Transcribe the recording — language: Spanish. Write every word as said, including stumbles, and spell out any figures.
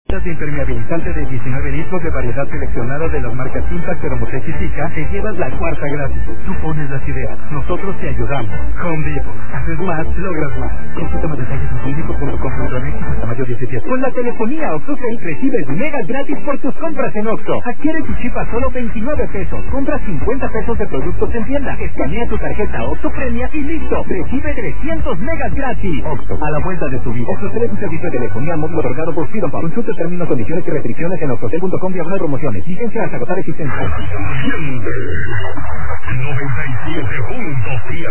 De impermeabilizante de diecinueve litros de variedad seleccionada de las marcas Impact, Thermotec y Sika, te llevas la cuarta gratis. Tú pones las ideas, nosotros te ayudamos. Home Depot. Haces más, logras más. Consulta más detalles en home depot punto com punto m x hasta mayo diecisiete. Con la telefonía OxxoCell recibes megas gratis por tus compras en Oxxo. Adquiere tu chip a solo veintinueve pesos. Compra cincuenta pesos de productos en tienda. Escanea tu tarjeta Oxxo Premia y listo. Recibe trescientos megas gratis. Oxxo, a la vuelta de tu vida. OxxoCell es un servicio de telefonía móvil otorgado por Freedom Pop. Consulta términos, condiciones y restricciones en oxxocell punto com diagonal promociones. Licencia hasta agotar existencia. noventa y siete punto siete